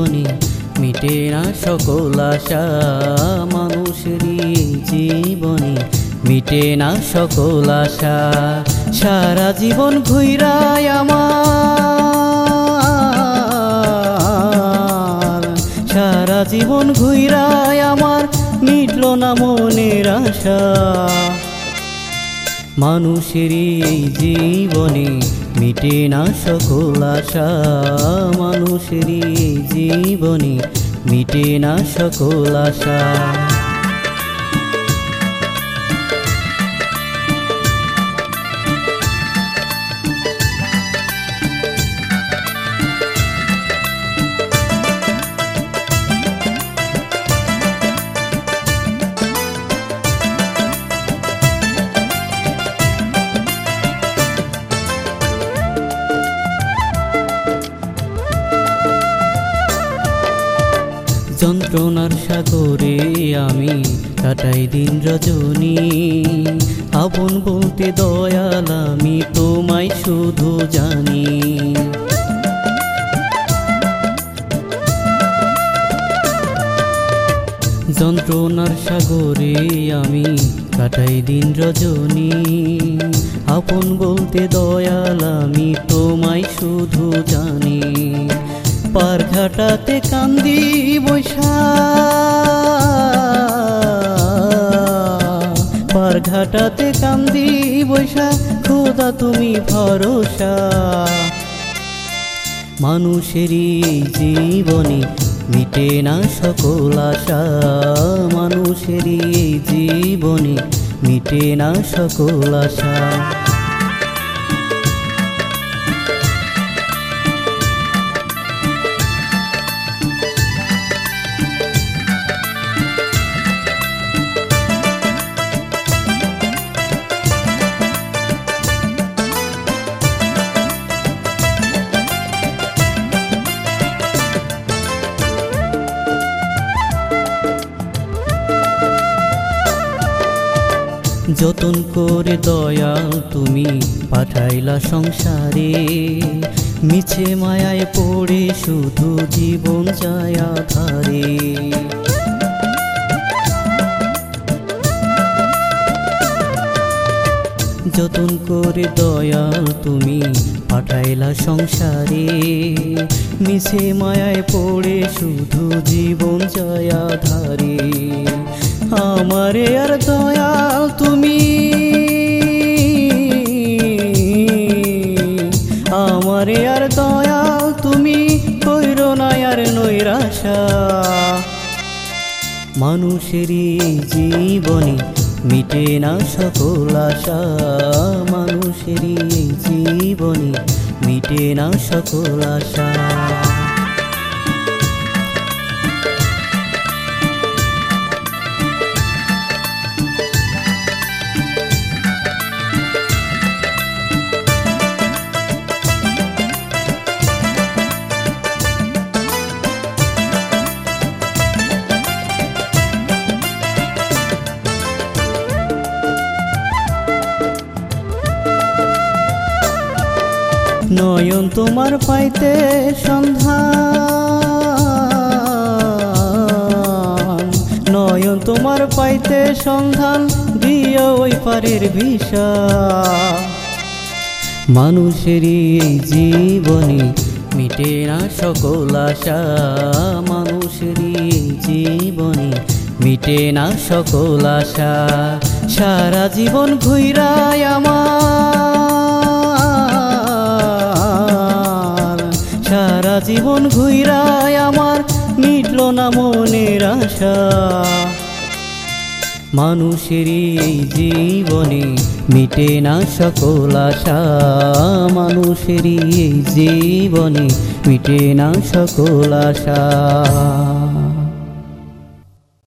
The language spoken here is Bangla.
জীবনে মিটে না সকল আশা, মানুষের এই জীবনে মিটে না সকল আশা। সারা জীবন ঘুইরায় আমার, সারা জীবন ঘুইরায় আমার মিটল না মনের আশা। মানুষের এই জীবনে মিটে না সকল আশা, মানুষের এই জীবনে মিটে না সকল আশা। যন্ত্রণার সাগরে আমি কাটাই দিন রজনী, আপন বলতে দয়াল আমি তোমায় শুধু জানি। যন্ত্রণার সাগরে আমি কাটাই দিন রজনী, আপন বলতে দয়াল আমি তোমায় শুধু জানি। পার ঘাটাতে কান্দি বৈশা, পার ঘাটাতে কান্দি বৈশা, খোদা তুমি ভরসা। মানুষের এই জীবনে মিটে না সকল আশা, মানুষের এই জীবনে মিটে না সকল আশা। যতন করে দয়াল তুমি পাঠাইলা সংসারে, মিছে মায়ায় পড়ে শুধু জীবন যায় আধারে। যতন করে দয়াল তুমি পাঠাইলা সংসারে, মিছে মায়ায় পড়ে শুধু জীবন যায় আধারে। আমারে আর দয়াল তুমি, আমারে আর দয়াল তুমি কইরো না আর নৈরাশা। মানুষের এই জীবনে মিটে না সকল আশা, মানুষের এই জীবনে মিটে না সকল আশা। নয়ন তোমার পাইতে সন্ধান, নয়ন তোমার পাইতে সন্ধান, দিও ওই পারের ভিসা। মানুষের এই জীবনে মিটে না সকল আশা, মানুষের এই জীবনে মিটে না সকল আশা। সারা জীবন ঘুইরায় আমার, সারা জীবন ঘুইরায় আমার মিটল না মনের আশা। মানুষের এই জীবনে মিটে না সকল আশা, মানুষের এই জীবনে মিটে না সকল আশা।